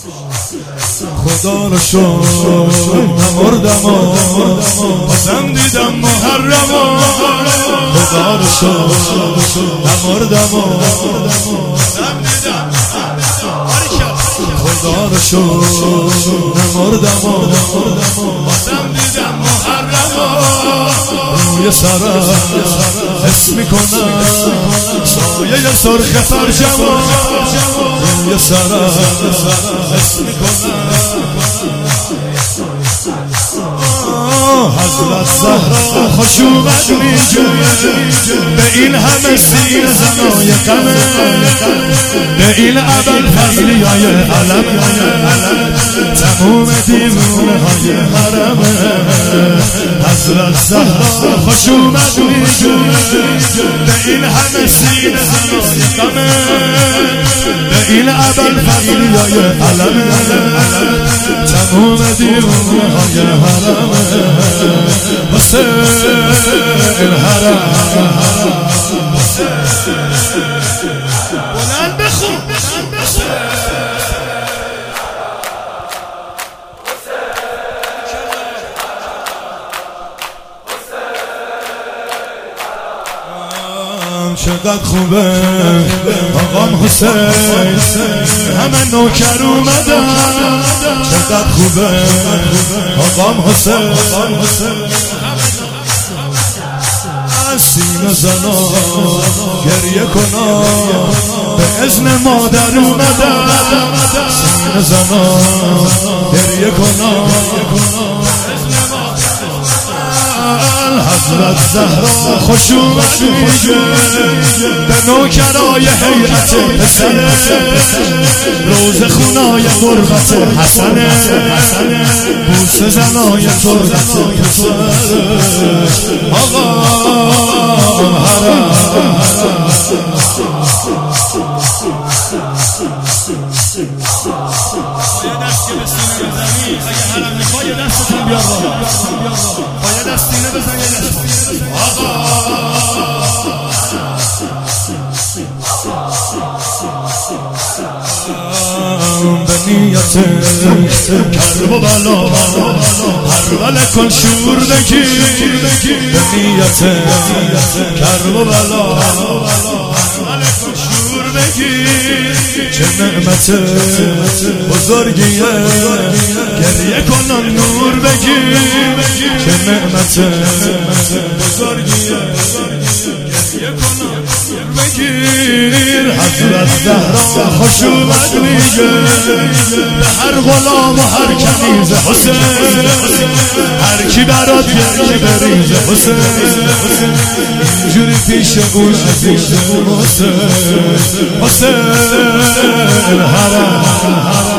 خدا رو شکر نمردم و بازم دیدم محرم. خدا رو شکر نمردم و بازم دیدم. خدا رو شکر نمردم و بازم دیدم محرم. روی سرم حس میکنم سایه سرخ فرجم. روی سرم حس میکنم حضرت زهرا خوش اومد میگه به این همه سیر زنای غمه، به این ابل فضلی های علم، تموم دیوونه های حرمه. حضرت زهرا خوش اومد میگه به این همه سیر زنای غمه، به این ابل فضلی های علم، تموم دیوونه های حرمه. حسین حرم بلند بخون چقدر خوبه آقام حسین، همه نوکر اومدن. چقدر خوبه آقام حسین، سینه زنا گریه کنا به اذن مادر اومدن. سینه زنا گریه کنا حضرت زهرا خوش اومد میگه به نوکرای حیرت پسر، روز خونای غربت حسنه، بوسه زنای تربت پسر. آقا حرم یه دست که به سینه بزنی، اگه حرم میخوای یه دستتون بیار بالا، یه دست سینه بزن، یه دست به نیت کرب و بلا هرول کن شور بگی، به نیت کرب و بلا هرول کن شور بگی. چه نعمت بزرگیه گریه کنن نور بگی، چه نعمت بزرگیه گریه کنن نور بگیر. حضرت زهرا خوش اومد میگه به هر غلام و هر کنیز حسین، هر کی برات گریه بریزه حسین، اینجوری پیش اون عزیز حسین. حسین حرم